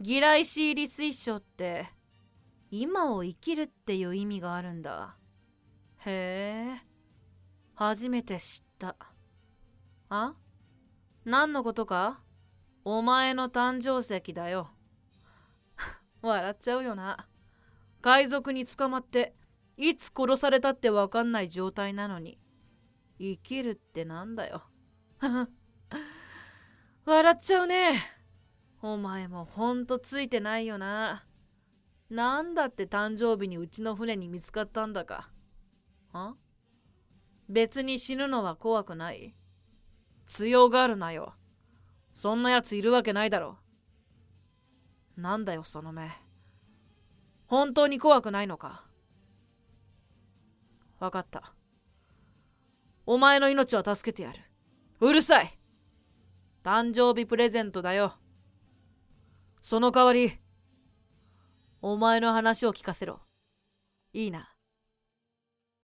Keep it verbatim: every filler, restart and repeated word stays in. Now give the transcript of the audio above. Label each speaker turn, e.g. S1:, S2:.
S1: ギライシーリ推奨って今を生きるっていう意味があるんだ。へえ、初めて知った。あ？何のことか？お前の誕生石だよ。笑っちゃうよな。海賊に捕まっていつ殺されたってわかんない状態なのに生きるってなんだよ。笑っちゃうね。お前もほんとついてないよな。なんだって誕生日にうちの船に見つかったんだか。あ？別に死ぬのは怖くない？強がるなよ。そんなやついるわけないだろ。なんだよその目。本当に怖くないのか？わかった。お前の命は助けてやる。うるさい。誕生日プレゼントだよ。その代わり、お前の話を聞かせろ。いいな。